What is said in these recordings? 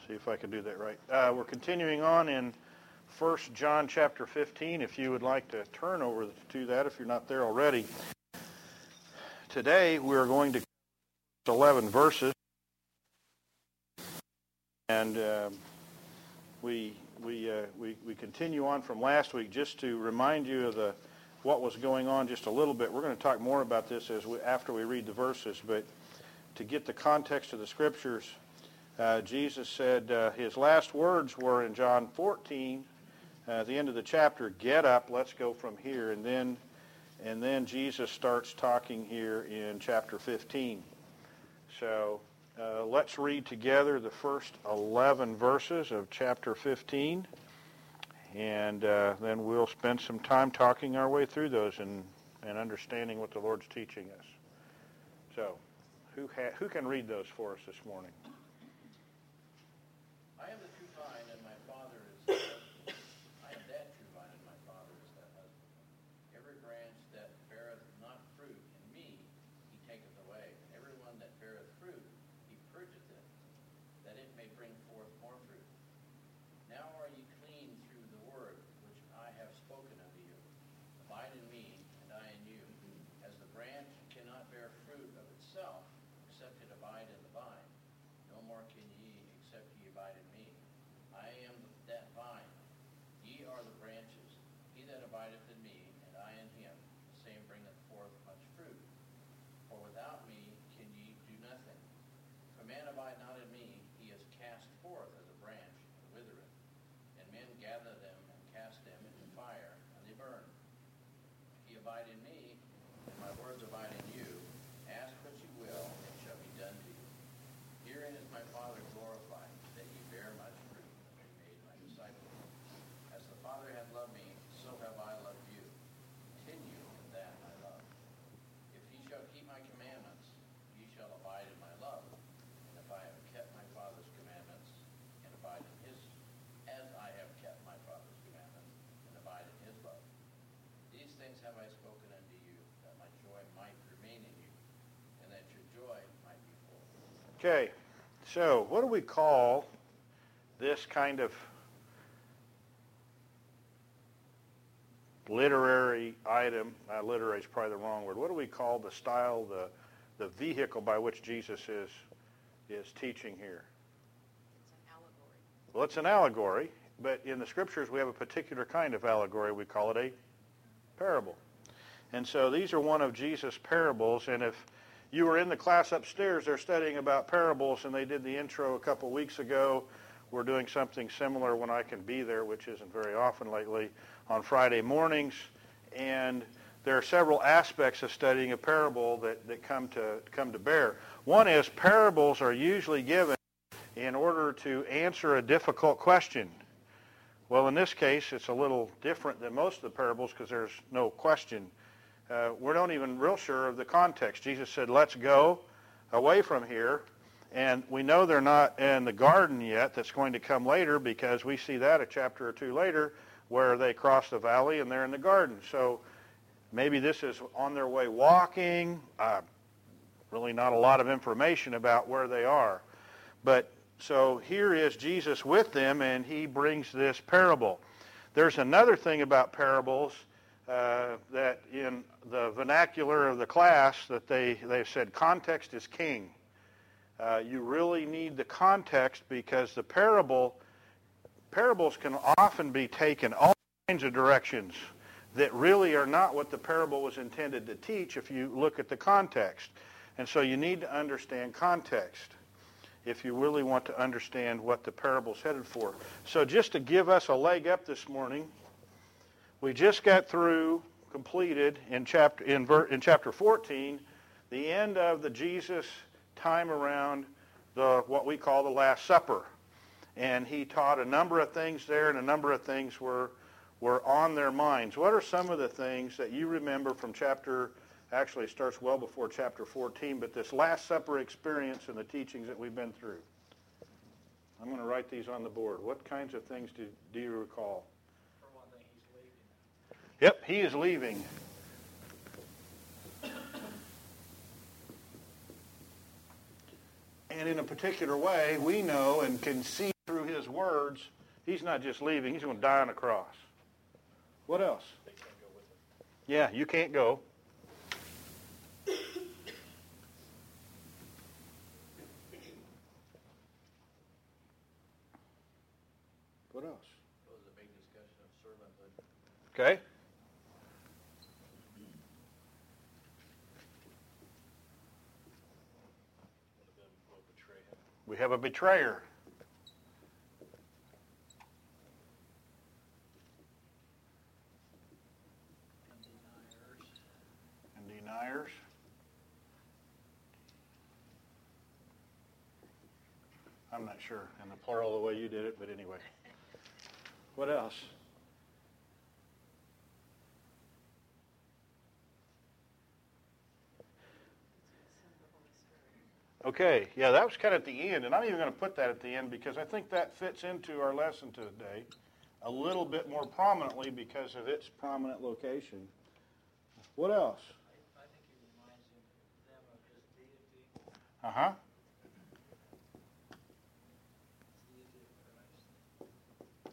See if I can do that right. We're continuing on in 1 John chapter 15, if you would like to turn over to that if you're not there already. Today we're going to 11 verses, and we continue on from last week. Just to remind you of what was going on just a little bit. We're going to talk more about this after we read the verses, but to get the context of the Scriptures, Jesus said his last words were in John 14, at the end of the chapter, "Get up, let's go from here." And then Jesus starts talking here in chapter 15. So let's read together the first 11 verses of chapter 15, and then we'll spend some time talking our way through those and understanding what the Lord's teaching us. So, who can read those for us this morning? I am the true vine, and my Father is the husband. I am that true vine, and my Father is that husband. Every branch that beareth not fruit in me, he taketh away. And every one that beareth fruit, he purgeth it, that it may bring forth more fruit. Now are ye clean through the word which I have spoken unto you. Abide in me, and I in you. As the branch cannot bear fruit of itself, except it abide in the vine, no more can ye, except ye abide in me. I am that vine, ye are the branches. He that abideth in me, and I in him, the same bringeth forth much fruit. For without me can ye do nothing. If a man abide not in me, he is cast forth as a branch, and withereth. And men gather them, and cast them into fire, and they burn. If ye abide in me, and my words abide in you, ask what ye will, and it shall be done to you. Herein is my Father glorified, that ye bear much fruit, and be made my disciples. As the Father hath loved me, so have I loved you. Continue in that I love. If ye shall keep my commandments, ye shall abide in my love. And if I have kept my Father's commandments, and abide in his, as I have kept my Father's commandments, and abide in his love. These things have I spoken unto you, that my joy might remain in you, and that your joy might be full. Okay, so what do we call this kind of literary item? Literary is probably the wrong word. What do we call the style, the vehicle by which Jesus is teaching here? It's an allegory. Well, it's an allegory, but in the Scriptures we have a particular kind of allegory. We call it a parable. And so these are one of Jesus' parables, and if you were in the class upstairs, they're studying about parables, and they did the intro a couple weeks ago. We're doing something similar when I can be there, which isn't very often lately, on Friday mornings. And there are several aspects of studying a parable that come to bear. One is parables are usually given in order to answer a difficult question. Well, in this case, it's a little different than most of the parables because there's no question. We're not even real sure of the context. Jesus said, let's go away from here. And we know they're not in the garden yet. That's going to come later because we see that a chapter or two later where they cross the valley and they're in the garden. So maybe this is on their way walking. Really not a lot of information about where they are. But so here is Jesus with them, and he brings this parable. There's another thing about parables that in the vernacular of the class that they've said context is king. You really need the context because the parables can often be taken all kinds of directions that really are not what the parable was intended to teach if you look at the context. And so you need to understand context if you really want to understand what the parable's headed for. So just to give us a leg up this morning, we just got through, completed in chapter 14, the end of the Jesus time around what we call the Last Supper. And he taught a number of things there, and a number of things were on their minds. What are some of the things that you remember from actually it starts well before chapter 14, but this Last Supper experience and the teachings that we've been through? I'm going to write these on the board. What kinds of things do you recall? For one thing, he's leaving. Yep, he is leaving. And in a particular way, we know and can see his words, he's not just leaving, he's going to die on a cross. What else? They can't go with it. Yeah, you can't go. What else? It was a big discussion of servanthood. Okay. One of them will betray him. We have a betrayer. And deniers. And deniers. I'm not sure in the plural the way you did it, but anyway. What else? Okay, yeah, that was kind of at the end, and I'm even going to put that at the end because I think that fits into our lesson today a little bit more prominently because of its prominent location. What else? I think he reminds them of his deity, Uh-huh. deity of Christ.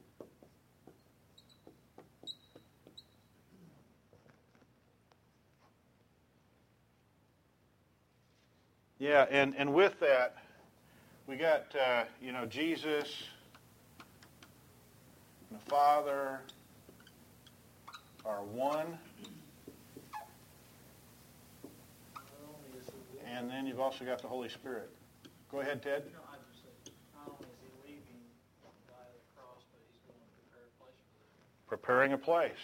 Yeah, and with that, we got, Jesus and the Father are one. Not only is he leaving, And then you've also got the Holy Spirit. Go ahead, Ted. no, I just said, not only is he leaving by the cross, but he's going to prepare a place for them. Preparing a place.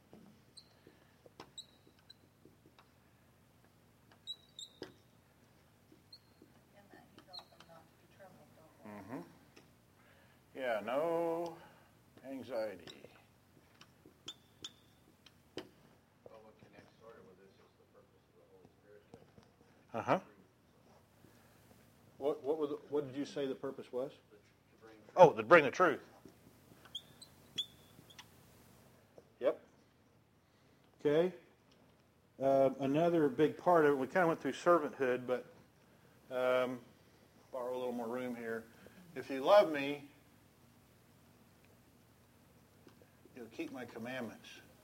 And that he tells them not to be troubled, don't worry. Yeah, no anxiety. Well, what connects sort of with this is the purpose of the Holy Spirit to Uh-huh. What did you say the purpose was? bring Oh, to bring the truth. Yep. Okay. Another big part of it, we kind of went through servanthood, but borrow a little more room here. If you love me, you'll keep my commandments.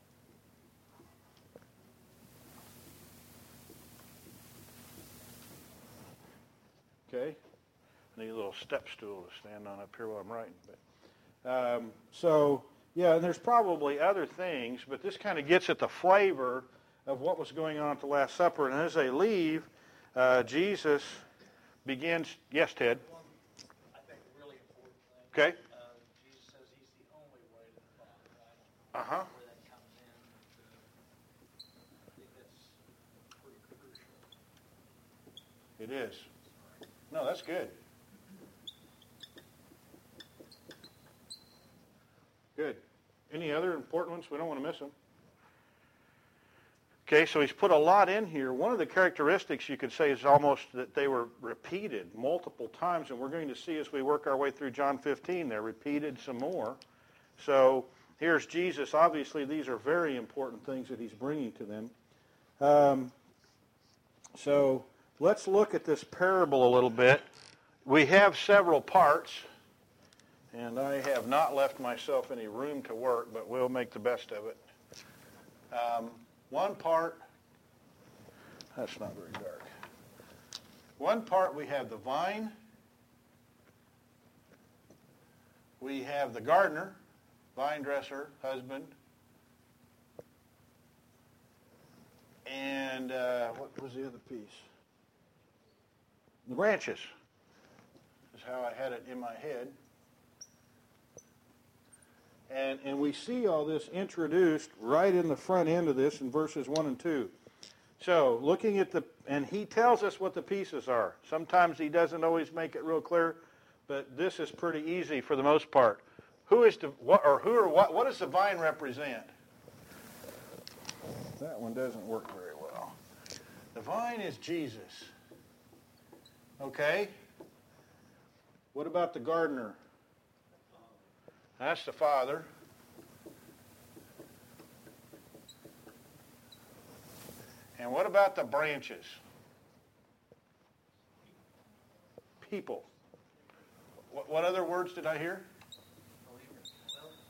Okay. I need a little step stool to stand on up here while I'm writing. But and there's probably other things, but this kind of gets at the flavor of what was going on at the Last Supper. And as they leave, Jesus begins. Yes, Ted. One, I think, really important thing. Okay. Jesus says he's the only way to the Father. I don't know Uh-huh. where that comes in, but I think that's pretty crucial. It is. No, that's good. Good. Any other important ones? We don't want to miss them. Okay, so he's put a lot in here. One of the characteristics you could say is almost that they were repeated multiple times, and we're going to see as we work our way through John 15, they're repeated some more. So here's Jesus. Obviously, these are very important things that he's bringing to them. So let's look at this parable a little bit. We have several parts, and I have not left myself any room to work, but we'll make the best of it. One part, that's not very dark. One part we have the vine. We have the gardener, vine dresser, husband. And what was the other piece? The branches is how I had it in my head. And we see all this introduced right in the front end of this in verses 1 and 2. So looking at and he tells us what the pieces are. Sometimes he doesn't always make it real clear, but this is pretty easy for the most part. What does the vine represent? That one doesn't work very well. The vine is Jesus. Okay? What about the gardener? That's the Father. And what about the branches? People. What other words did I hear?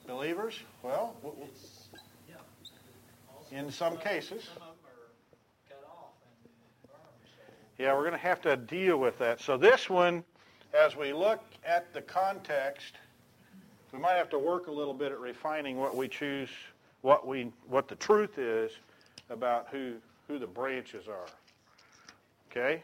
Believers? Well, It's, yeah. Also, in some cases. Some of them are cut off and burned, so. Yeah, we're going to have to deal with that. So this one, as we look at the context, we might have to work a little bit at refining what we choose, what the truth is about who the branches are. Okay?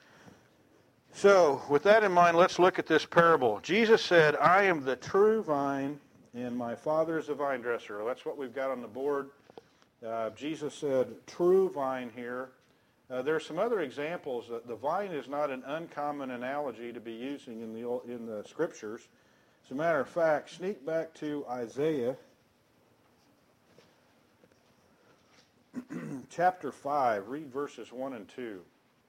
So, with that in mind, let's look at this parable. Jesus said, I am the true vine, and my Father is the vine dresser. That's what we've got on the board. Jesus said, true vine here. There are some other examples. The vine is not an uncommon analogy to be using in the Scriptures. As a matter of fact, sneak back to Isaiah chapter 5. Read verses 1 and 2.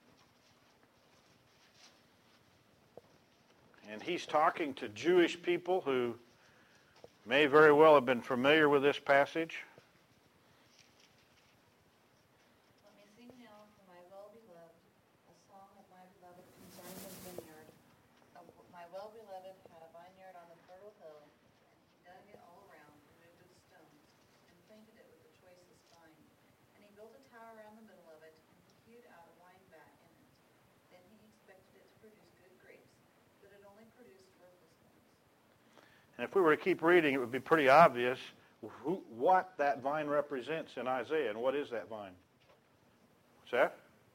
And he's talking to Jewish people who may very well have been familiar with this passage. Let me sing now for my well-beloved, a song of my beloved concerning his vineyard. My well-beloved had a vineyard on the fertile hill, and he dug it all around, removed its stones, and planted it with the choicest vine. And he built a tower around the middle of it, and he hewed out a wine vat in it. Then he expected it to produce good grapes, but it only produced worthless ones. And if we were to keep reading, it would be pretty obvious what that vine represents in Isaiah. And what is that vine? What's that?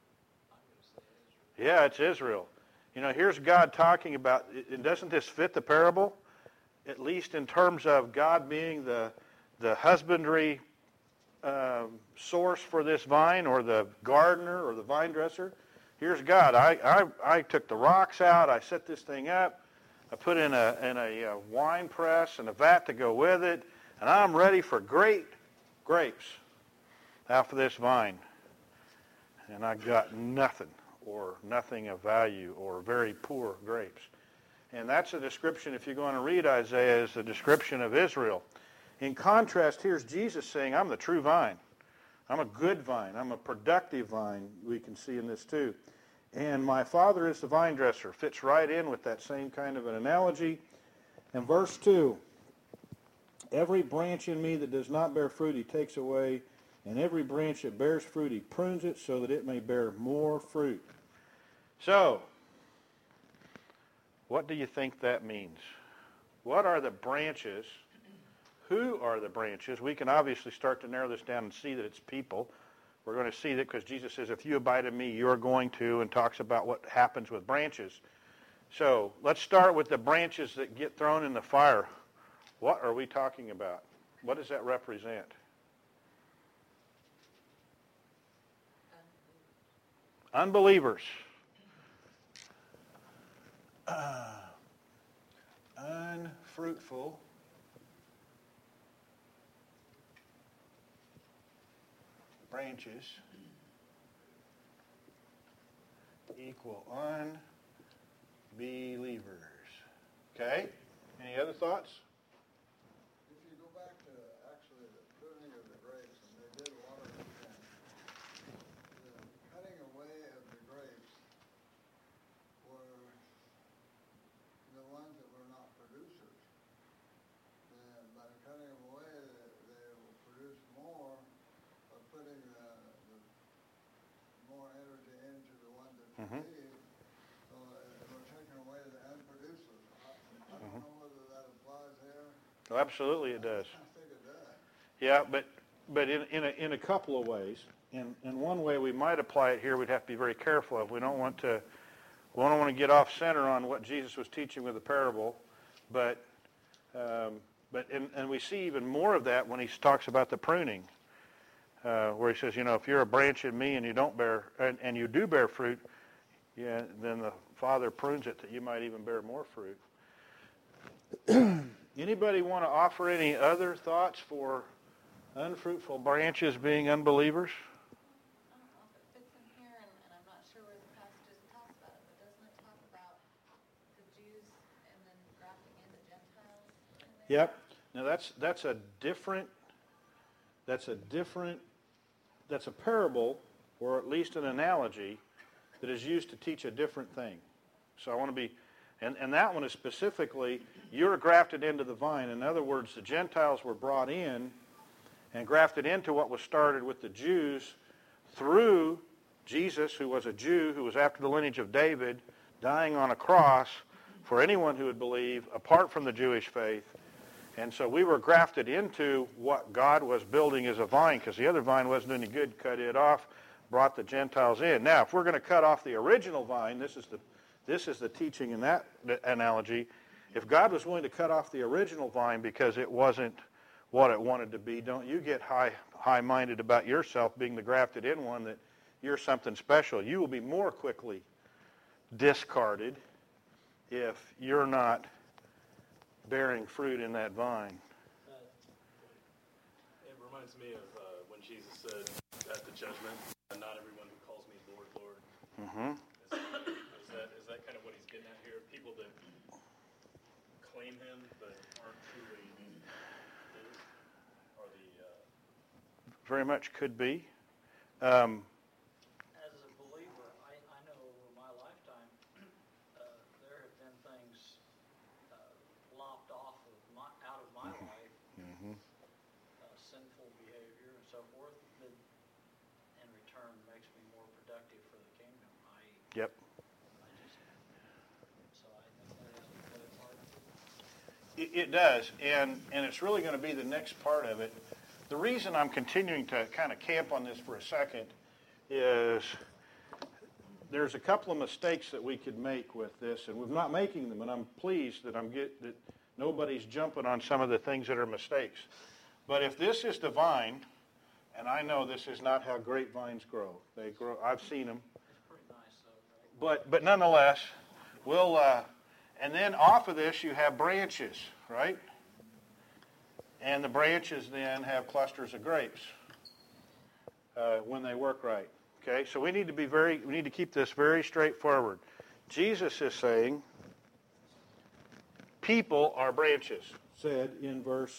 Yeah, it's Israel. You know, here's God talking about, and doesn't this fit the parable? At least in terms of God being the husbandry source for this vine, or the gardener, or the vine dresser. Here's God. I took the rocks out. I set this thing up. I put in a wine press and a vat to go with it, and I'm ready for great grapes out of this vine. And I got nothing, or nothing of value, or very poor grapes. And that's a description, if you're going to read Isaiah, is a description of Israel. In contrast, here's Jesus saying, I'm the true vine. I'm a good vine. I'm a productive vine, we can see in this too. And my Father is the vine dresser. Fits right in with that same kind of an analogy. And verse 2, every branch in me that does not bear fruit, he takes away, and every branch that bears fruit, he prunes it so that it may bear more fruit. So, what do you think that means? What are the branches? Who are the branches? We can obviously start to narrow this down and see that it's people. We're going to see that because Jesus says, if you abide in me, you're going to, and talks about what happens with branches. So let's start with the branches that get thrown in the fire. What are we talking about? What does that represent? Unbelievers. Unfruitful. Branches equal unbelievers. Okay? Any other thoughts? If you go back to actually the pruning of the grapes, and they did water them then, the cutting away of the grapes were the ones that were not producers. And by cutting them away, they will produce more, by putting the more energy into the ones that produce. So we're taking away the unproducers. I don't know whether that applies here. Oh, absolutely it does. I think it does. Yeah, but in a couple of ways. In one way we might apply it here, we'd have to be very careful of. We don't want to get off center on what Jesus was teaching with the parable, but we see even more of that when he talks about the pruning, where he says, if you're a branch in me and you don't bear, and you do bear fruit, then the Father prunes it that you might even bear more fruit. Anybody want to offer any other thoughts for unfruitful branches being unbelievers? I don't know if it fits in here, and I'm not sure where the passage talks about it, but doesn't it talk about the Jews and then grafting in the Gentiles in there? Yep. Now that's a parable, or at least an analogy, that is used to teach a different thing. So I want to be, And that one is specifically, you're grafted into the vine. In other words, the Gentiles were brought in and grafted into what was started with the Jews through Jesus, who was a Jew, who was after the lineage of David, dying on a cross for anyone who would believe, apart from the Jewish faith. And so we were grafted into what God was building as a vine, because the other vine wasn't any good. Cut it off, brought the Gentiles in. Now, if we're going to cut off the original vine, this is the teaching in that analogy. If God was willing to cut off the original vine because it wasn't what it wanted to be, don't you get high-minded about yourself being the grafted in one, that you're something special. You will be more quickly discarded if you're not bearing fruit in that vine. It reminds me of when Jesus said at the judgment, not everyone who calls me Lord, Lord. Mm-hmm. Is that kind of what he's getting at here? People that claim him but aren't truly his? Or Very much could be. As a believer, I know over my lifetime, there have been things lopped off of out of my life, sinful behavior and so forth, that in return makes me more productive for the kingdom. Yep. So I think that has to play a part of it. It does, and it's really going to be the next part of it. The reason I'm continuing to kind of camp on this for a second is there's a couple of mistakes that we could make with this, and we're not making them, and I'm pleased that that nobody's jumping on some of the things that are mistakes. But if this is the vine, and I know this is not how grapevines grow. They grow. I've seen them. It's pretty nice, though, right? But nonetheless, we'll and then off of this you have branches, right? And the branches then have clusters of grapes when they work right. Okay, so we need to keep this very straightforward. Jesus is saying people are branches, said in verse.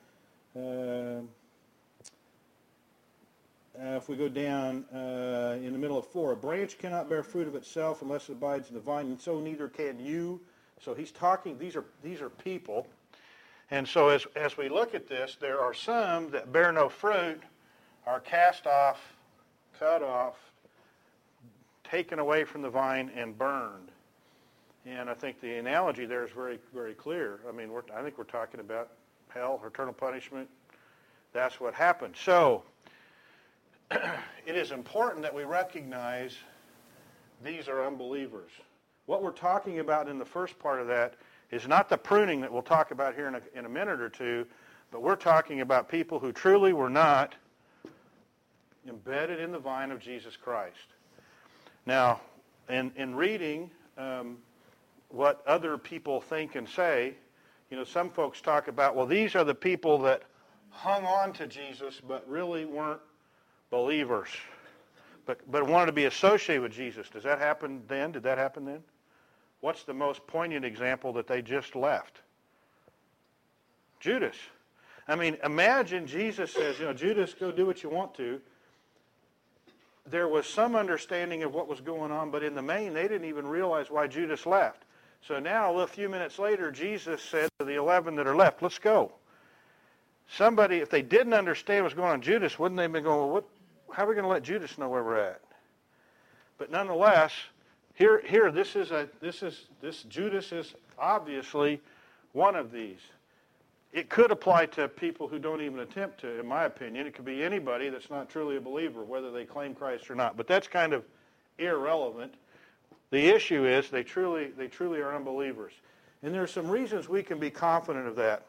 If we go down in the middle of 4, a branch cannot bear fruit of itself unless it abides in the vine, and so neither can you. So he's talking, these are people. And so as we look at this, there are some that bear no fruit, are cast off, cut off, taken away from the vine, and burned. And I think the analogy there is very, very clear. I mean, I think we're talking about hell, eternal punishment. That's what happened. So it is important that we recognize these are unbelievers. What we're talking about in the first part of that is not the pruning that we'll talk about here in a minute or two, but we're talking about people who truly were not embedded in the vine of Jesus Christ. Now, in reading what other people think and say, some folks talk about, well, these are the people that hung on to Jesus but really weren't believers, but wanted to be associated with Jesus. Does that happen then? Did that happen then? What's the most poignant example that they just left? Judas. I mean, imagine Jesus says, Judas, go do what you want to. There was some understanding of what was going on, but in the main, they didn't even realize why Judas left. So now, a few minutes later, Jesus said to the 11 that are left, let's go. Somebody, if they didn't understand what's going on in Judas, wouldn't they have been going, well, how are we going to let Judas know where we're at? But nonetheless, here, this Judas is obviously one of these. It could apply to people who don't even attempt to, in my opinion. It could be anybody that's not truly a believer, whether they claim Christ or not. But that's kind of irrelevant. The issue is they truly are unbelievers. And there are some reasons we can be confident of that.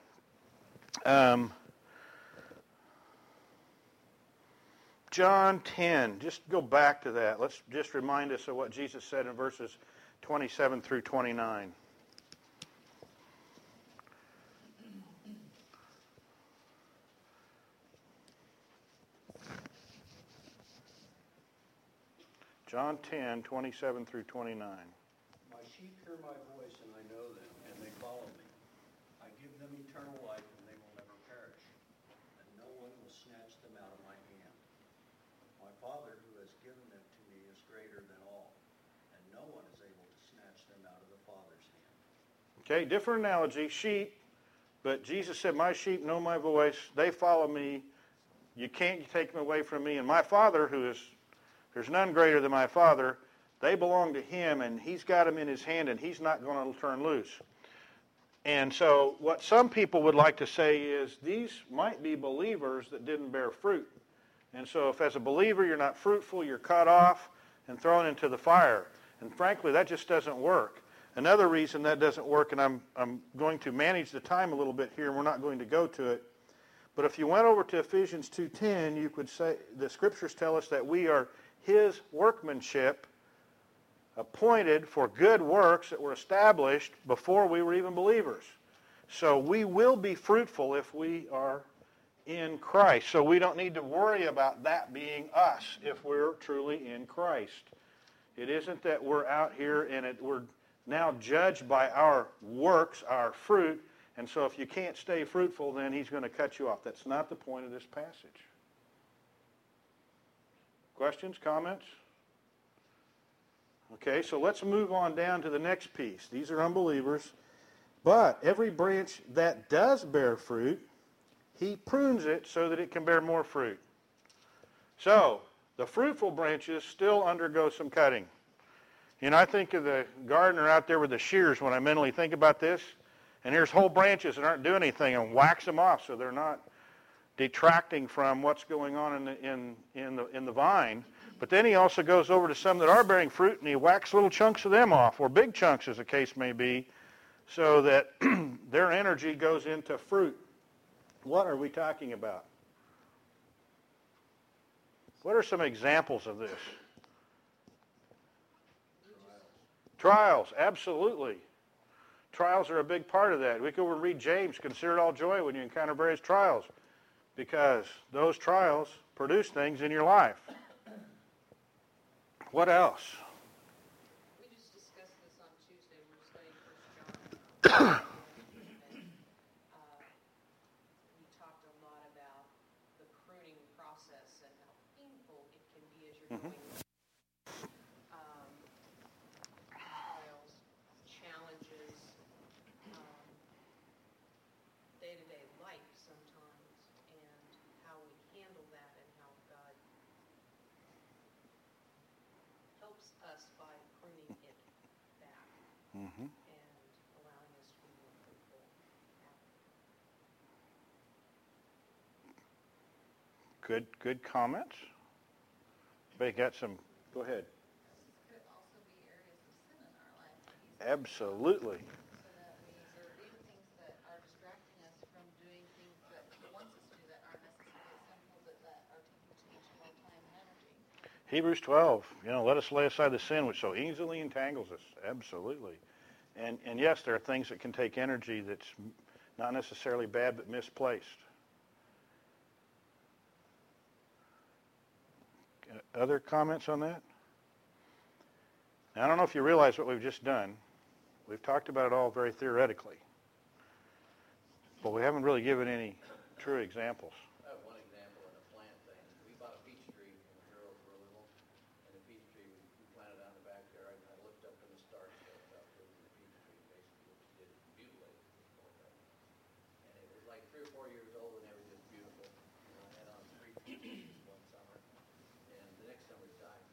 John 10, just go back to that. Let's just remind us of what Jesus said in verses 27 through 29. John 10, 27 through 29. My sheep hear my voice, and I know them, and they follow me. I give them eternal life, and they will never perish, and no one will snatch them out of my hand. My Father, who has given them to me, is greater than all, and no one is able to snatch them out of the Father's hand. Okay, different analogy, sheep. But Jesus said, my sheep know my voice. They follow me. You can't take them away from me. And my Father, there's none greater than my Father, they belong to him, and he's got them in his hand, and he's not going to turn loose. And so what some people would like to say is these might be believers that didn't bear fruit. And so if as a believer you're not fruitful, you're cut off and thrown into the fire. And frankly, that just doesn't work. Another reason that doesn't work, and I'm going to manage the time a little bit here, and we're not going to go to it, but if you went over to Ephesians 2:10, you could say the scriptures tell us that we are his workmanship, appointed for good works that were established before we were even believers. So we will be fruitful if we are in Christ. So we don't need to worry about that being us if we're truly in Christ. It isn't that we're out here and we're now judged by our works, our fruit, and so if you can't stay fruitful, then he's going to cut you off. That's not the point of this passage. Questions, comments? Okay, so let's move on down to the next piece. These are unbelievers. But every branch that does bear fruit, he prunes it so that it can bear more fruit. So, the fruitful branches still undergo some cutting. You know, I think of the gardener out there with the shears when I mentally think about this. And here's whole branches that aren't doing anything, and whacks them off so they're not detracting from what's going on in the vine. But then he also goes over to some that are bearing fruit, and he whacks little chunks of them off, or big chunks as the case may be, so that their energy goes into fruit. What are we talking about? What are some examples of this? Trials, absolutely. Trials are a big part of that. We go over and read James, consider it all joy when you encounter various trials, because those trials produce things in your life. What else? We just discussed this on Tuesday. We were studying 1 John. We talked a lot about the pruning process and how painful it can be as you're going trials, challenges, day-to-day life sometimes, and how we handle that and how God helps us by pruning it back and allowing us to be more fruitful. Good comments. Anybody got some? Go ahead. Could also be areas of sin in our life. Absolutely. So that we are doing things that are distracting us from doing things that He wants us to do that aren't necessarily sinful, but that are taking too much of our time and energy. Hebrews 12, let us lay aside the sin which so easily entangles us. Absolutely. And yes, there are things that can take energy that's not necessarily bad, but misplaced. Other comments on that? Now, I don't know if you realize what we've just done. We've talked about it all very theoretically. But we haven't really given any true examples. I have one example in a plant thing. We bought a peach tree when the girls were little, and the peach tree we planted out in the backyard, and I looked up in the starch that was out there with the peach tree, basically what we did, mutilated it the whole thing. And it was like 3 or 4 years old, and it was just beautiful. I had on 3 peaches one summer, and the next summer it died.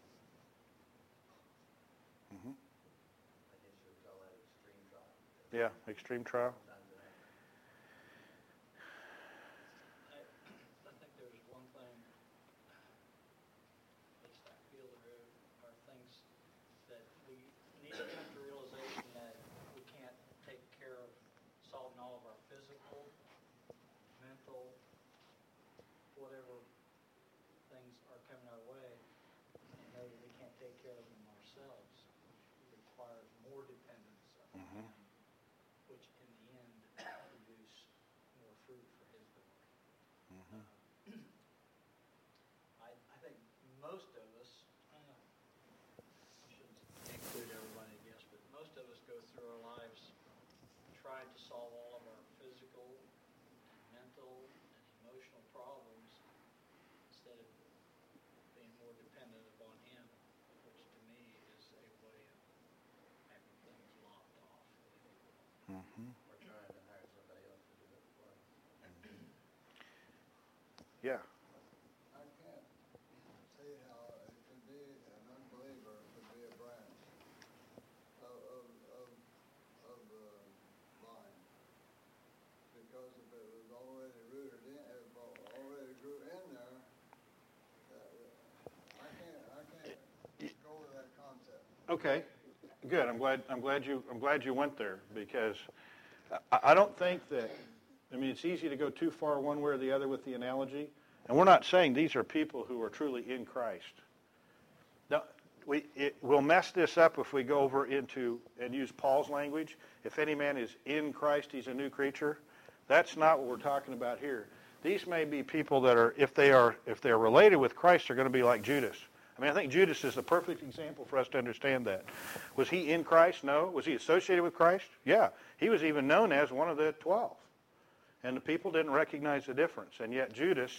I guess you would call that extreme trial. Yeah, extreme trial. Sometimes it happens. I think there's one thing, at least I feel there are things that we need to come to realization that we can't take care of solving all of our physical, mental, whatever things are coming our way, and know that we can't take care of them ourselves. It requires more dependence on Him, which in the end produce more fruit for His glory. I think most of us, I shouldn't include everybody, I guess, but most of us go through our lives trying to solve all of our physical and mental and emotional problems instead of being more dependent upon Him, which to me is a way of having things lopped off. Yeah. I can't see how it could be an unbeliever could be a branch of the vine. Because if it was already rooted in, if it already grew in there, I can't go with that concept. Okay. Good. I'm glad you went there, because I don't think that, I mean, it's easy to go too far one way or the other with the analogy. And we're not saying these are people who are truly in Christ. Now, we'll mess this up if we go over into and use Paul's language. If any man is in Christ, he's a new creature. That's not what we're talking about here. These may be people that are, if they're related with Christ, they're going to be like Judas. I mean, I think Judas is the perfect example for us to understand that. Was he in Christ? No. Was he associated with Christ? Yeah. He was even known as one of the 12. And the people didn't recognize the difference. And yet Judas,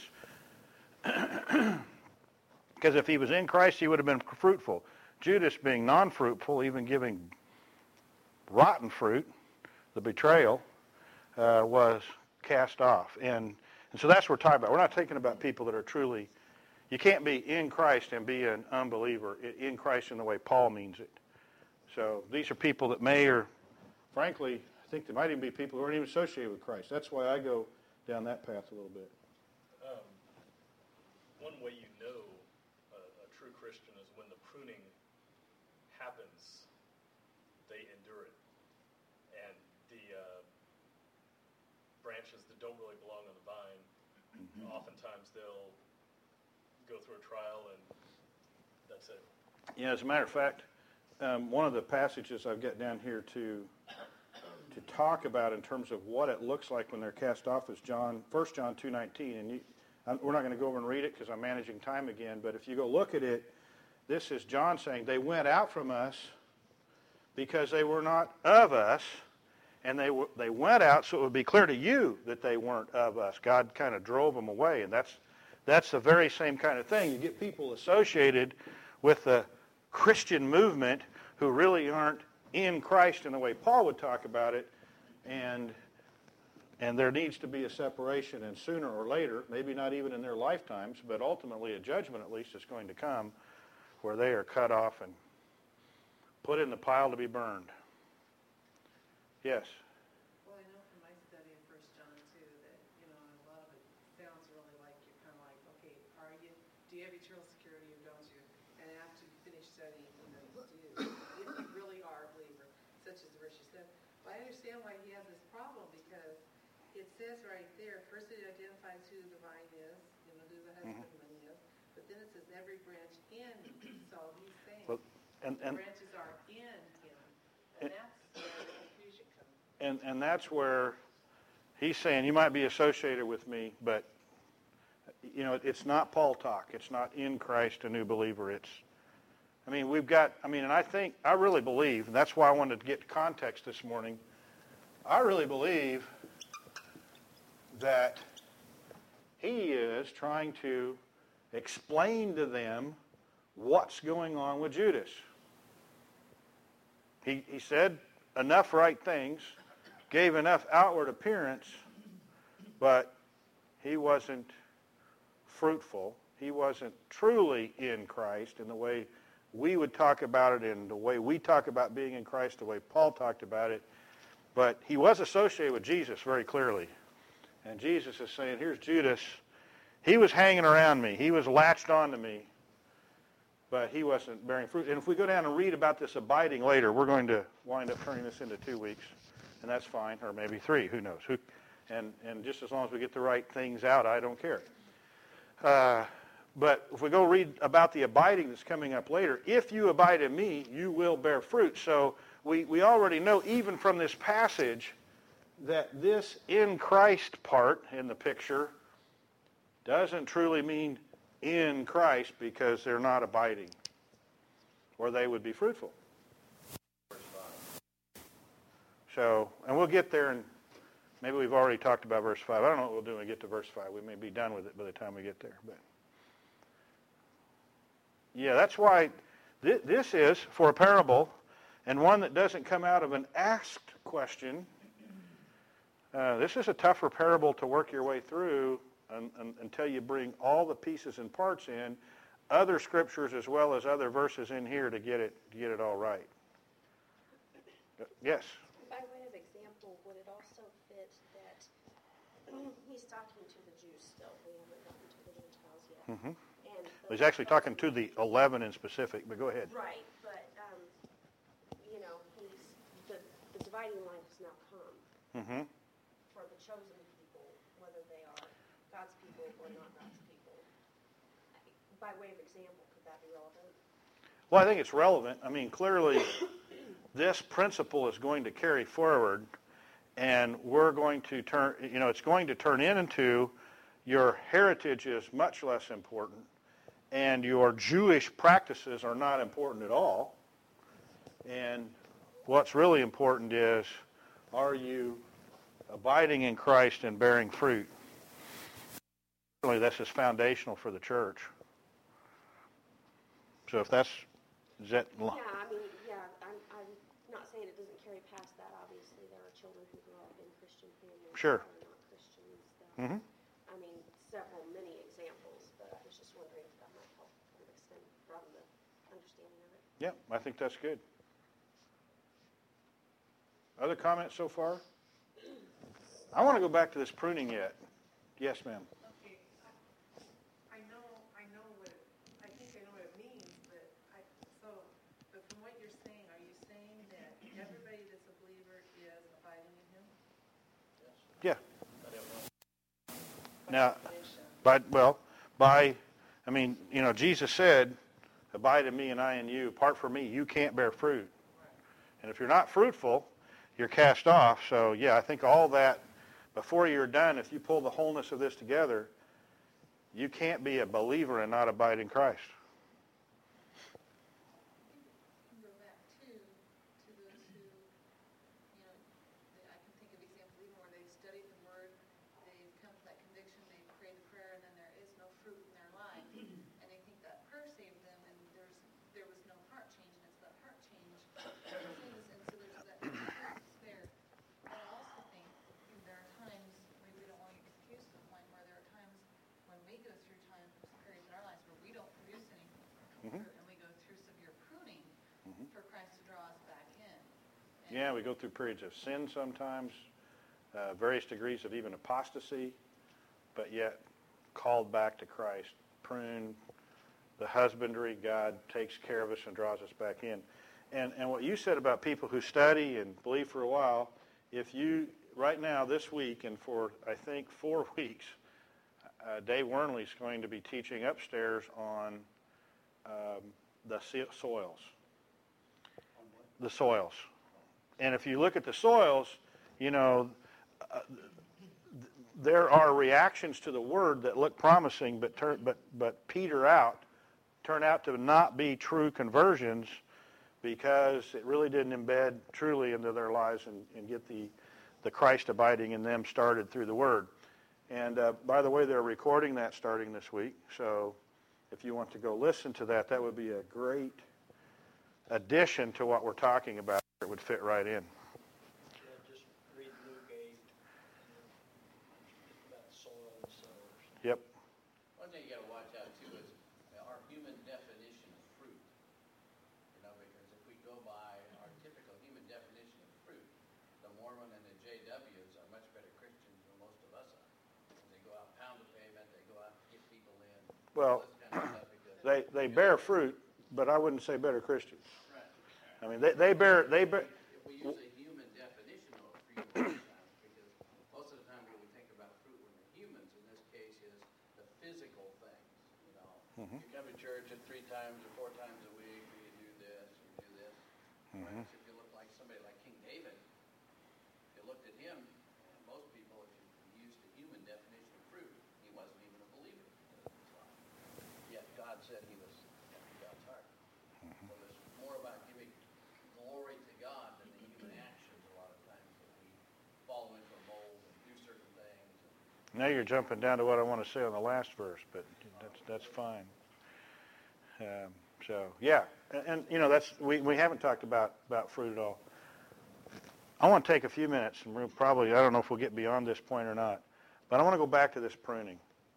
because if he was in Christ, he would have been fruitful. Judas, being non-fruitful, even giving rotten fruit, the betrayal, was cast off. And so that's what we're talking about. We're not talking about people that are truly, you can't be in Christ and be an unbeliever in Christ in the way Paul means it. So these are people that may, or frankly, I think there might even be people who aren't even associated with Christ. That's why I go down that path a little bit. One way you know a true Christian is when the pruning happens, they endure it. And the branches that don't really belong on the vine, oftentimes they'll go through a trial and that's it. Yeah, as a matter of fact, one of the passages I've got down here to talk about in terms of what it looks like when they're cast off is 1 John 2:19. And we're not going to go over and read it because I'm managing time again, but if you go look at it, this is John saying, they went out from us because they were not of us, and they went out so it would be clear to you that they weren't of us. God kind of drove them away, and that's the very same kind of thing. You get people associated with the Christian movement who really aren't in Christ in the way Paul would talk about it, and there needs to be a separation, and sooner or later, maybe not even in their lifetimes, but ultimately a judgment at least is going to come where they are cut off and put in the pile to be burned. Yes? Well, I know from my study in 1 John 2 that, a lot of it sounds really like you're kind of like, okay, do you have eternal security or don't you? And after you finish studying, you do. If you really are a believer, such as the verse you said. But I understand why he has this problem, because it says right there, first it identifies who the vine is, who the husbandman is, but then it says every branch in me. So he's saying the branches are in him. And that's where the confusion comes. And that's where he's saying, you might be associated with me, but, it's not Paul talk. It's not in Christ, a new believer. And I really believe, and that's why I wanted to get context this morning, I really believe that he is trying to explain to them what's going on with Judas. He said enough right things, gave enough outward appearance, but he wasn't fruitful. He wasn't truly in Christ in the way we would talk about it, in the way we talk about being in Christ, the way Paul talked about it. But he was associated with Jesus very clearly. And Jesus is saying, here's Judas. He was hanging around me. He was latched onto me. But he wasn't bearing fruit. And if we go down and read about this abiding later, we're going to wind up turning this into 2 weeks. And that's fine. Or maybe 3. Who knows? And just as long as we get the right things out, I don't care. But if we go read about the abiding that's coming up later, if you abide in me, you will bear fruit. So we already know, even from this passage, that this in Christ part in the picture doesn't truly mean in Christ, because they're not abiding, or they would be fruitful. So, and we'll get there, and maybe we've already talked about verse 5. I don't know what we'll do when we get to verse 5. We may be done with it by the time we get there. But yeah, that's why this is, for a parable, and one that doesn't come out of an asked question. This is a tougher parable to work your way through until you bring all the pieces and parts in, other scriptures as well as other verses in here to get it all right. Yes? By way of example, would it also fit that he's talking to the Jews still? We haven't gotten to the Gentiles yet. Mm-hmm. And He's actually talking to the 11 in specific, but go ahead. right, but the dividing line has now come Mm-hmm. for the chosen people, whether they are God's people or not God's people. By way of example, could that be relevant? Well, I think it's relevant. I mean, clearly, this principle is going to carry forward, and we're going to turn, it's going to turn into your heritage is much less important, and your Jewish practices are not important at all. And what's really important is, are you abiding in Christ and bearing fruit? Certainly, this is foundational for the church. So if that's, is that... Yeah, I'm not saying it doesn't carry past that. Obviously, there are children who grow up in Christian families Sure. who are not Christians. Mm-hmm. I mean, many examples, but I was just wondering if that might help broaden the understanding of it. Yeah, I think that's good. Other comments so far? I want to go back to this pruning yet. Yes, ma'am. Okay, I know what I think I know what it means, but from what you're saying, are you saying that everybody that's a believer is abiding in him? Yeah. By Now, definition. Jesus said, abide in me and I in you. Apart from me, you can't bear fruit. And if you're not fruitful, you're cast off. So, yeah, I think all that, before you're done, if you pull the wholeness of this together, you can't be a believer and not abide in Christ. Go back to those who, I can think of examples even where they've studied the Word, they've come to that conviction, they've prayed the prayer, and then there is no fruit in their life, and they think that prayer saved them, and there was no heart change, and it's that heart change that saves, and so there's that excuse there. But I also think there are times, maybe we don't want to excuse the point where there are times when we go through periods in our lives where we don't produce anything, and we go through severe pruning for Christ to draw us back in. And Yeah, we go through periods of sin sometimes, various degrees of even apostasy, but yet called back to Christ. Prune, the husbandry, God takes care of us and draws us back in. And what you said about people who study and believe for a while, if you, right now, this week, and for, I think, 4 weeks, Dave Wernley's going to be teaching upstairs on the soils. The soils. And if you look at the soils, there are reactions to the word that look promising but peter out, turn out to not be true conversions because it really didn't embed truly into their lives and get the Christ abiding in them started through the word. And by the way, they're recording that starting this week. So if you want to go listen to that, that would be a great addition to what we're talking about. It would fit right in. Yeah, just read Luke 8 about soil and sellers. Yep. One thing you got to watch out too is our human definition of fruit. Because if we go by our typical human definition of fruit, the Mormon and the JWs are much better Christians than most of us are. They go out, pound the pavement, they go out, get people in. Well, all this kind of stuff because they bear fruit, but I wouldn't say better Christians. Right. I mean, they bear. If we use a human definition of fruit, because most of the time when we think about fruit when we're humans, in this case, is the physical things. You come to church 3 times or 4 times a week, or you do this, or you do this. Whereas if you look like somebody like King David, if you looked at him, and most people, if you used the human definition of fruit, he wasn't even a believer. Yet God said he was after God's heart. So there's more about giving glory to God than the human actions a lot of times that we follow into a mold and do certain things. Now you're jumping down to what I want to say on the last verse, but that's fine. So yeah, and that's we haven't talked about fruit at all. I want to take a few minutes, and we'll probably, I don't know if we'll get beyond this point or not, but I want to go back to this pruning.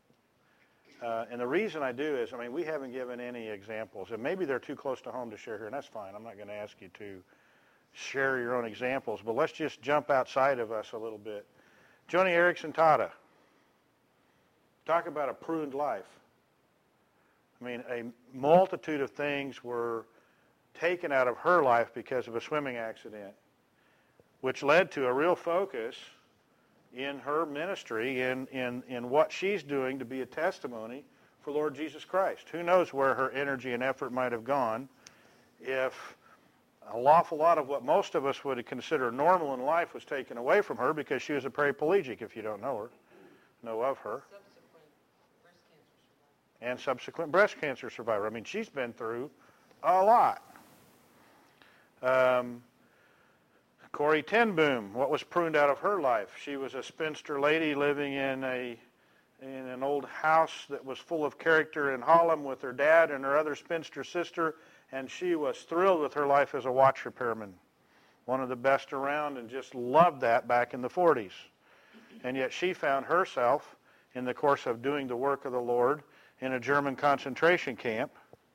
And the reason I do is, we haven't given any examples, and maybe they're too close to home to share here, and that's fine. I'm not going to ask you to share your own examples, but let's just jump outside of us a little bit. Joni Eareckson Tada, talk about a pruned life. A multitude of things were taken out of her life because of a swimming accident, which led to a real focus in her ministry, in what she's doing to be a testimony for Lord Jesus Christ. Who knows where her energy and effort might have gone if an awful lot of what most of us would consider normal in life was taken away from her because she was a paraplegic, if you don't know of her. Subsequent breast cancer survivor. She's been through a lot. Corrie ten Boom, what was pruned out of her life? She was a spinster lady living in an old house that was full of character in Harlem with her dad and her other spinster sister, and she was thrilled with her life as a watch repairman. One of the best around, and just loved that back in the 40s. And yet she found herself, in the course of doing the work of the Lord, in a German concentration camp.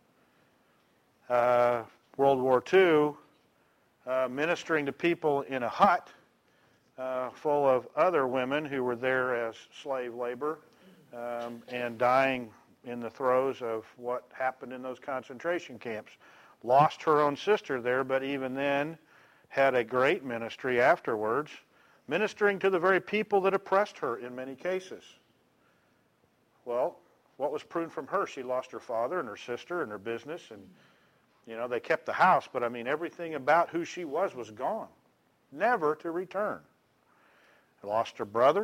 World War II, ministering to people in a hut full of other women who were there as slave labor and dying in the throes of what happened in those concentration camps. Lost her own sister there, but even then had a great ministry afterwards, ministering to the very people that oppressed her in many cases. Well, what was pruned from her? She lost her father and her sister and her business, and they kept the house, but everything about who she was gone, never to return. Lost her brother.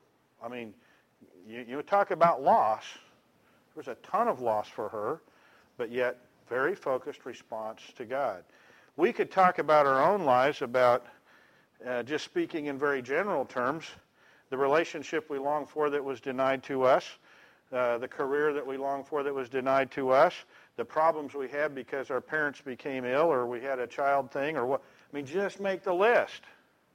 You talk about loss. There was a ton of loss for her, but yet very focused response to God. We could talk about our own lives, about just speaking in very general terms, the relationship we long for that was denied to us, the career that we long for that was denied to us, the problems we had because our parents became ill or we had a child thing or what. Just make the list.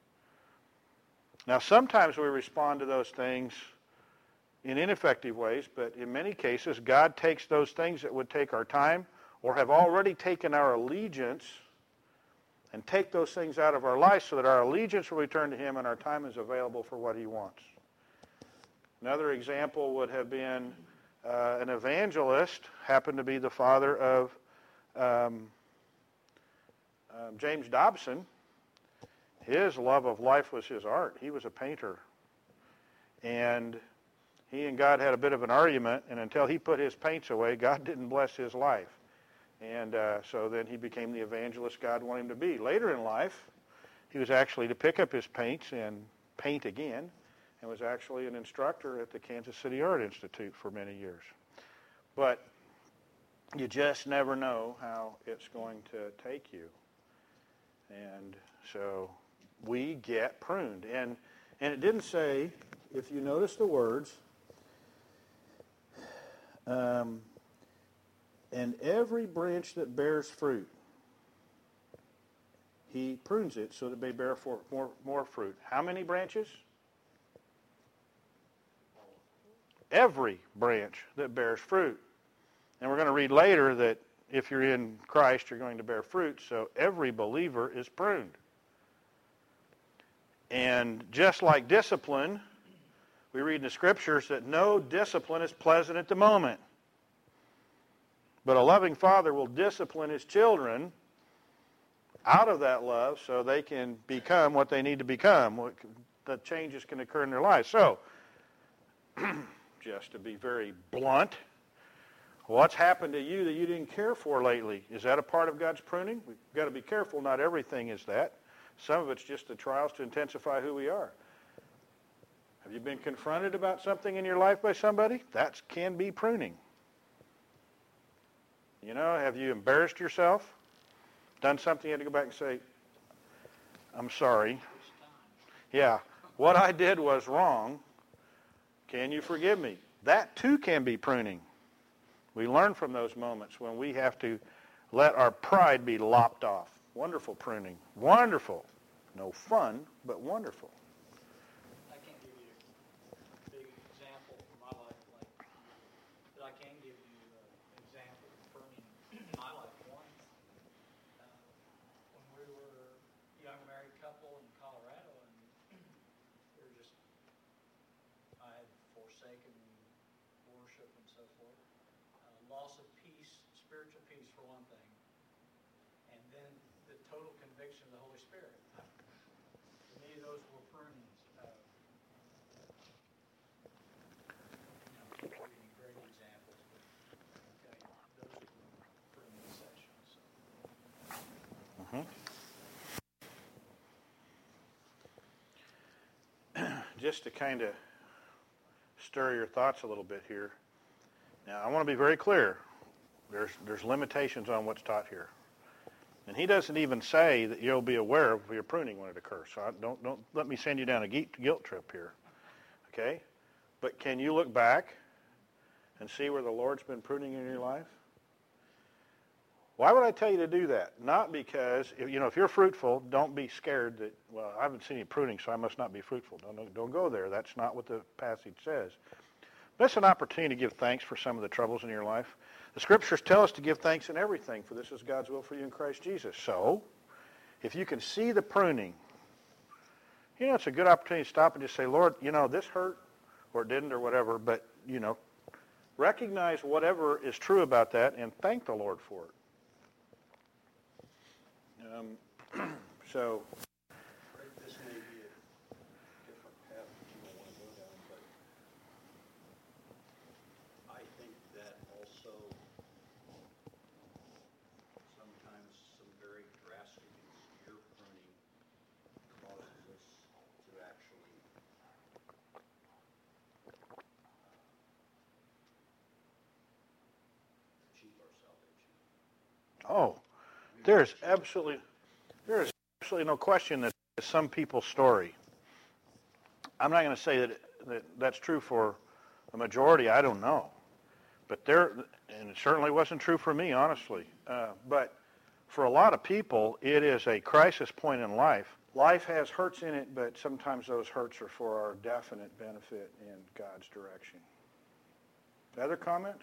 Now, sometimes we respond to those things in ineffective ways, but in many cases, God takes those things that would take our time or have already taken our allegiance and take those things out of our life so that our allegiance will return to Him and our time is available for what He wants. Another example would have been an evangelist, happened to be the father of James Dobson. His love of life was his art. He was a painter. And he and God had a bit of an argument, and until he put his paints away, God didn't bless his life. And so then he became the evangelist God wanted him to be. Later in life, he was actually to pick up his paints and paint again, and was actually an instructor at the Kansas City Art Institute for many years. But you just never know how it's going to take you. And so we get pruned. And it didn't say, if you notice the words, and every branch that bears fruit, He prunes it so that it may bear more fruit. How many branches? Every branch that bears fruit. And we're going to read later that if you're in Christ, you're going to bear fruit. So every believer is pruned. And just like discipline, we read in the Scriptures that no discipline is pleasant at the moment. But a loving father will discipline his children out of that love so they can become what they need to become. The changes can occur in their lives. So, just to be very blunt, what's happened to you that you didn't care for lately? Is that a part of God's pruning? We've got to be careful. Not everything is that. Some of it's just the trials to intensify who we are. Have you been confronted about something in your life by somebody? That can be pruning. Have you embarrassed yourself? Done something you had to go back and say, I'm sorry. Yeah, what I did was wrong. Can you forgive me? That too can be pruning. We learn from those moments when we have to let our pride be lopped off. Wonderful pruning. Wonderful. No fun, but wonderful. I can't give you a big example from my life. But forsaken worship and so forth. Loss of peace, spiritual peace for one thing, and then the total conviction of the Holy Spirit. To me, those were prunings. Can't give any great examples, but okay, those were pruning sessions. Just to kind of stir your thoughts a little bit here. Now, I want to be very clear. There's limitations on what's taught here. And he doesn't even say that you'll be aware of your pruning when it occurs. So don't let me send you down a guilt trip here. Okay? But can you look back and see where the Lord's been pruning in your life? Why would I tell you to do that? Not because, if you're fruitful, don't be scared that, well, I haven't seen any pruning, so I must not be fruitful. Don't go there. That's not what the passage says. That's an opportunity to give thanks for some of the troubles in your life. The Scriptures tell us to give thanks in everything, for this is God's will for you in Christ Jesus. So, if you can see the pruning, it's a good opportunity to stop and just say, Lord, this hurt, or it didn't, or whatever, but, recognize whatever is true about that and thank the Lord for it. So, This may be a different path that you don't want to go down, but I think that also sometimes some very drastic and severe pruning causes us to actually achieve our salvation. oh, there is absolutely no question that some people's story. I'm not going to say that that's true for a majority. I don't know, but and it certainly wasn't true for me, honestly. But for a lot of people, it is a crisis point in life. Life has hurts in it, but sometimes those hurts are for our definite benefit in God's direction. Other comments?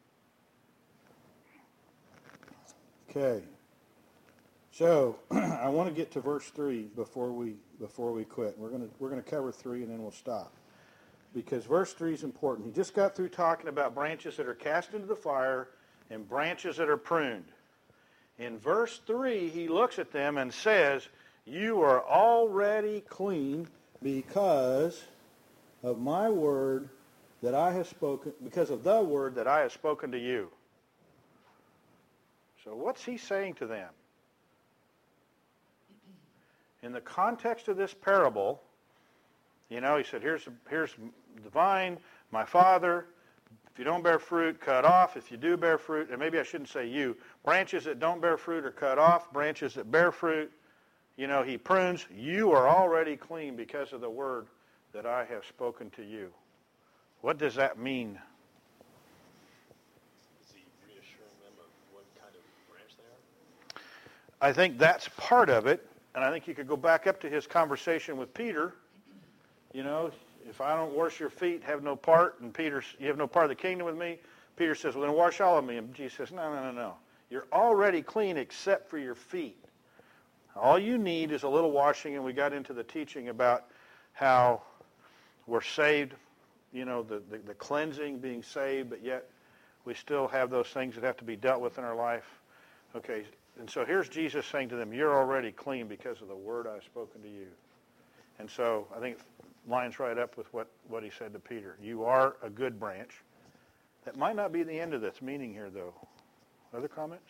Okay. So I want to get to verse 3 before we quit. We're going to cover 3 and then we'll stop. Because verse 3 is important. He just got through talking about branches that are cast into the fire and branches that are pruned. In verse 3, he looks at them and says, you are already clean because of my word that I have spoken, because of the word that I have spoken to you. So what's he saying to them? In the context of this parable, he said, here's the vine, my Father. If you don't bear fruit, cut off. If you do bear fruit, and maybe I shouldn't say you, branches that don't bear fruit are cut off. Branches that bear fruit, he prunes. You are already clean because of the word that I have spoken to you. What does that mean? Is he reassuring them of what kind of branch they are? I think that's part of it. And I think you could go back up to his conversation with Peter. If I don't wash your feet, have no part. And you have no part of the kingdom with me. Peter says, well, then wash all of me. And Jesus says, no. You're already clean except for your feet. All you need is a little washing. And we got into the teaching about how we're saved, the cleansing, being saved, but yet we still have those things that have to be dealt with in our life. Okay. And so here's Jesus saying to them, you're already clean because of the word I've spoken to you. And so I think it lines right up with what he said to Peter. You are a good branch. That might not be the end of this meaning here, though. Other comments?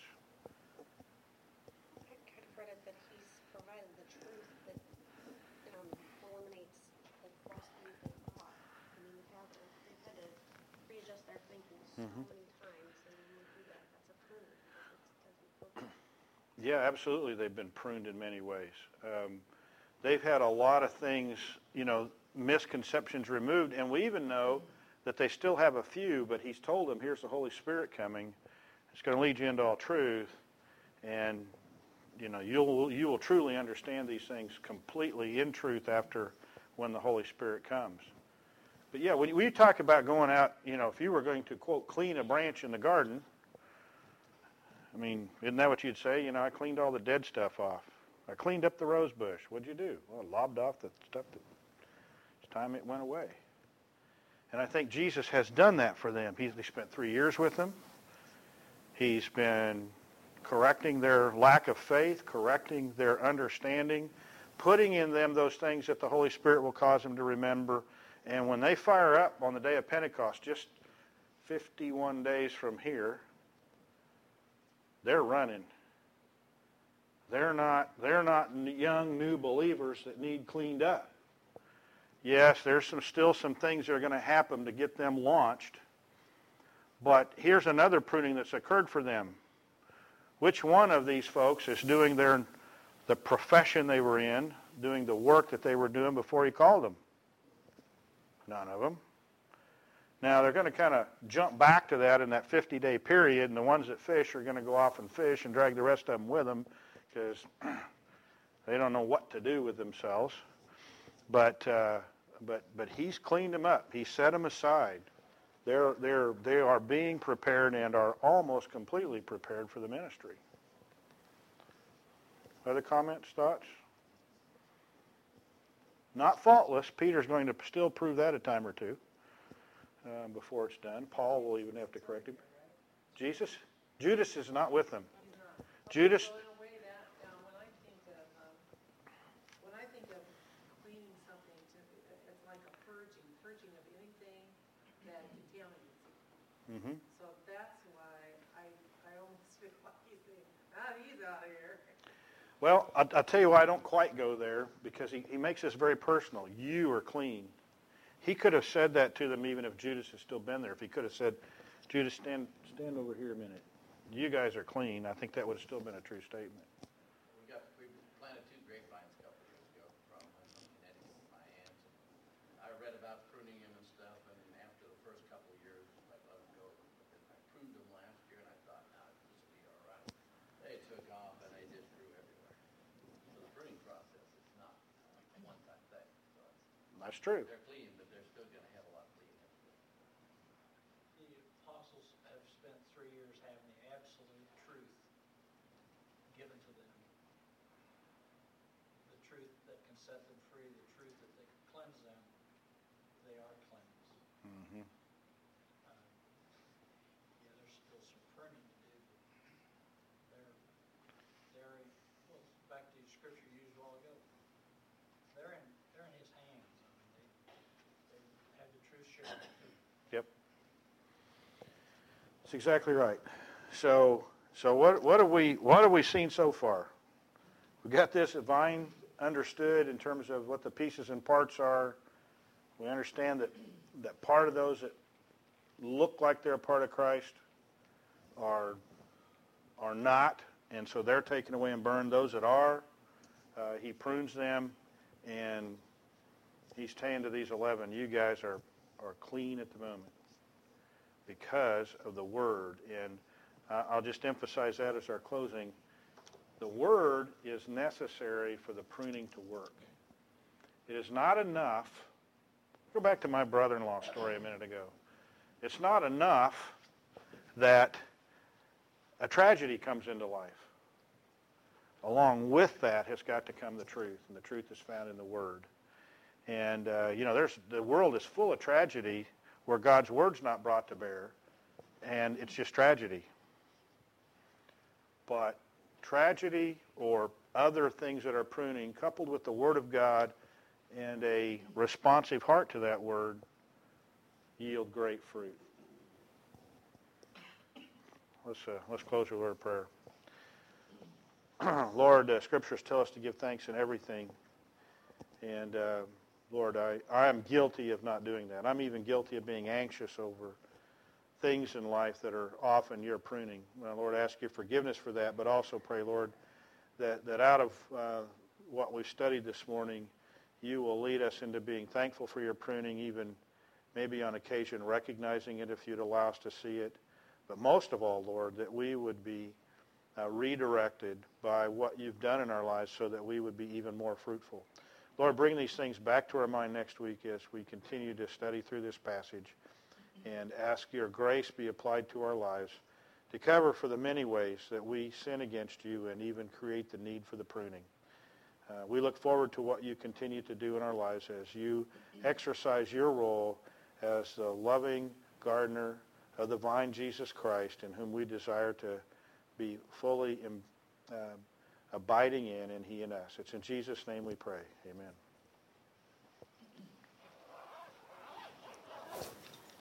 I kind of read it that he's provided the truth that eliminates the philosophy they thought. They've had to readjust their thinking so many times, and when we do that, that's a pruning. Yeah, absolutely. They've been pruned in many ways. They've had a lot of things, misconceptions removed, and we even know that they still have a few, but he's told them, here's the Holy Spirit coming. It's going to lead you into all truth, and, you will truly understand these things completely in truth when the Holy Spirit comes. But yeah, when we talk about going out, if you were going to, quote, clean a branch in the garden, I mean, isn't that what you'd say? I cleaned all the dead stuff off. I cleaned up the rose bush. What'd you do? Well, I lobbed off the stuff that it's time it went away. And I think Jesus has done that for them. He spent 3 years with them. He's been correcting their lack of faith, correcting their understanding, putting in them those things that the Holy Spirit will cause them to remember. And when they fire up on the day of Pentecost, just 51 days from here, they're running. They're not young new believers that need cleaned up. Yes, there's still some things that are going to happen to get them launched. But here's another pruning that's occurred for them. Which one of these folks is doing the profession they were in, doing the work that they were doing before he called them? None of them. Now, they're going to kind of jump back to that in that 50-day period, and the ones that fish are going to go off and fish and drag the rest of them with them because they don't know what to do with themselves. But he's cleaned them up. He set them aside. They are being prepared and are almost completely prepared for the ministry. Other comments, thoughts? Not faultless. Peter's going to still prove that a time or two before it's done. Paul will even have to correct him. Jesus? Judas is not with them. Judas... Well, in a way, when I think of cleaning something, it's like a purging of anything that contaminates it. Mm-hmm. So that's why I almost feel like he's saying, he's out of here. Well, I'll tell you why I don't quite go there, because he makes this very personal. You are clean. He could have said that to them even if Judas had still been there. If he could have said, Judas, stand over here a minute. You guys are clean. I think that would have still been a true statement. We planted 2 grapevines a couple of years ago from Connecticut with my aunts. I read about pruning them and stuff, and after the first couple of years, I let them go. I pruned them last year, and I thought, this will be all right. They took off, and they just grew everywhere. So the pruning process is not a one-time thing. So That's true. they're clean, but they're still going to have a lot of cleaning. The apostles have spent 3 years having the absolute truth given to them. The truth that can set them free, the truth that can cleanse them. They are cleansed. Mm-hmm. There's still some pruning to do, but back to the scripture you used a while ago. They're in his hands. I mean, they have the truth shared. Yep. That's exactly right. So what have we seen so far? We got this divine understood in terms of what the pieces and parts are. We understand that part of those that look like they're a part of Christ are not, and so they're taken away and burned. Those that are, he prunes them, and he's saying to these 11, you guys are clean at the moment because of the Word. And I'll just emphasize that as our closing. The Word is necessary for the pruning to work. It is not enough. Go back to my brother-in-law story a minute ago. It's not enough that a tragedy comes into life. Along with that has got to come the truth, and the truth is found in the Word. And, the world is full of tragedy where God's Word's not brought to bear, and it's just tragedy. But tragedy or other things that are pruning, coupled with the Word of God and a responsive heart to that Word, yield great fruit. Let's close with a word of prayer. Lord, Scriptures tell us to give thanks in everything. And, Lord, I am guilty of not doing that. I'm even guilty of being anxious over things in life that are often your pruning. Well, Lord, I ask your forgiveness for that, but also pray, Lord, that out of what we've studied this morning, you will lead us into being thankful for your pruning, even maybe on occasion recognizing it if you'd allow us to see it. But most of all, Lord, that we would be redirected by what you've done in our lives so that we would be even more fruitful. Lord, bring these things back to our mind next week as we continue to study through this passage and ask your grace be applied to our lives to cover for the many ways that we sin against you and even create the need for the pruning. We look forward to what you continue to do in our lives as you exercise your role as the loving gardener of the vine, Jesus Christ, in whom we desire to be fully abiding in, and he in us. It's in Jesus' name we pray. Amen.